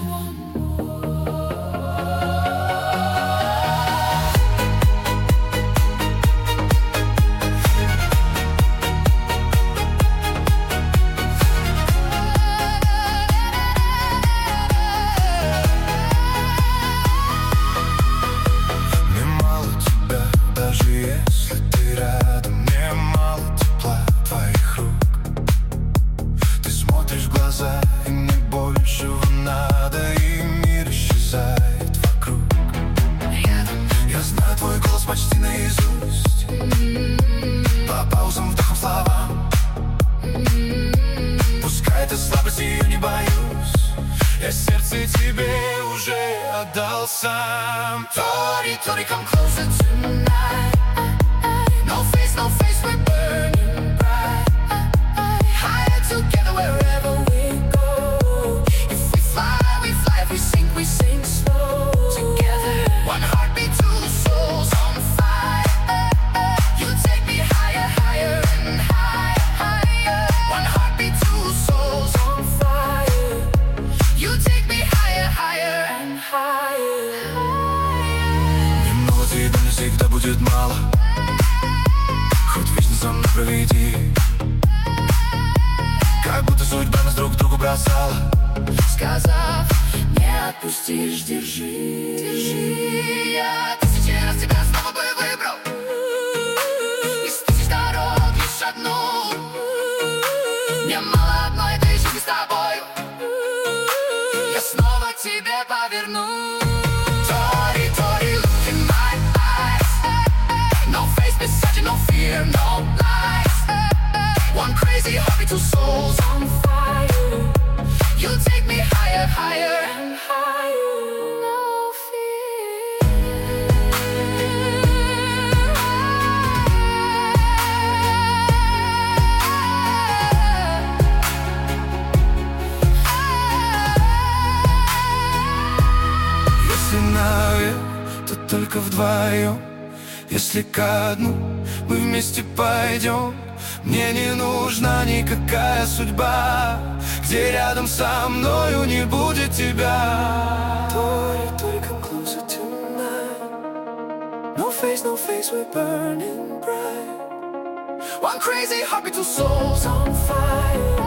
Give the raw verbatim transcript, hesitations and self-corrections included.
Почти наизусть, по паузам, вдохам, словам. Пускай ты слабость, ее не боюсь, я сердце тебе уже отдал сам. Tori, Tori, come closer tonight. No face, no face, we're burning bright. Higher together wherever we go. If we fly, we fly, if we sink, we sink slow. Together, one heartbeat, two souls. Всегда будет мало, хоть вечно со мной проведи. Как будто судьба нас друг к другу бросала, сказав, не отпустишь, держи, держи. Я тысячи раз тебя снова бы выбрал из тысяч дорог лишь одну. Мне мало одной этой жизни с тобою, я снова тебе поверну. No fear, no lies. One crazy heartbeat, two souls on fire. You take me higher, higher and higher. No fear. Если наверх, то только вдвоем. Если ко дну мы вместе пойдем, мне не нужна никакая судьба, где рядом со мною не будет тебя. Tori, Tori, come closer tonight. No face, no face, we're burning bright. One crazy heartbeat, two souls on fire.